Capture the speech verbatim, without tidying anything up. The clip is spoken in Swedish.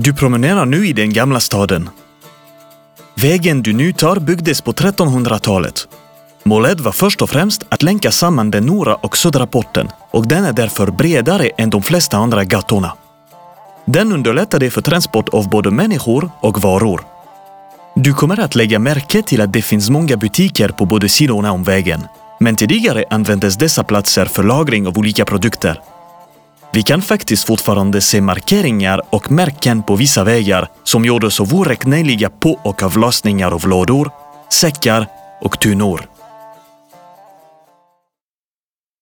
Du promenerar nu i den gamla staden. Vägen du nu tar byggdes på trettonhundratalet. Målet var först och främst att länka samman den norra och södra porten, och den är därför bredare än de flesta andra gatorna. Den underlättade för transport av både människor och varor. Du kommer att lägga märke till att det finns många butiker på båda sidorna om vägen, men tidigare användes dessa platser för lagring av olika produkter. Vi kan faktiskt fortfarande se markeringar och märken på vissa vägar som gjordes av oräkneliga på- och avlastningar av lådor, säckar och tunnor.